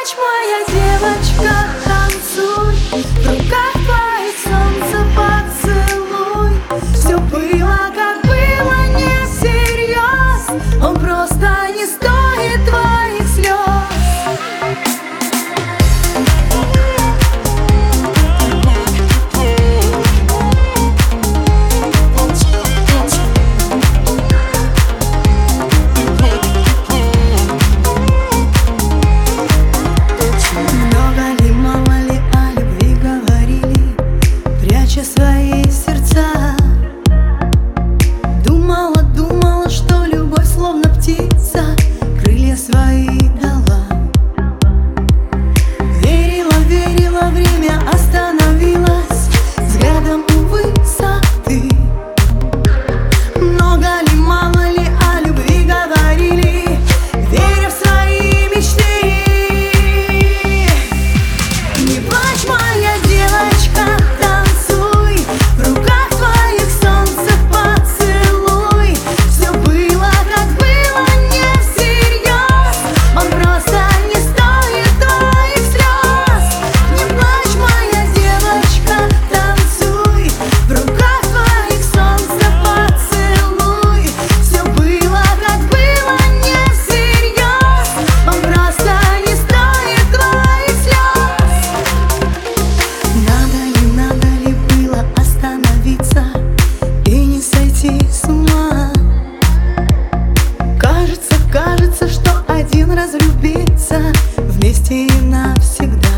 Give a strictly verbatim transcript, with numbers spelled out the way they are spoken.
плачь, моя девочка, танцуй, в руках твоих солнце поцелуй. Все было, как было, не всерьез, он просто не стоит твоих слез. Свои сердца думала, думала, что любовь словно птица крылья свои дала. Верила, верила, время остановилось взглядом у высоты. Много ли, мало ли о любви говорили, веря в свои мечты. Не плачь, моя девочка, кажется, что один разлюбиться вместе и навсегда.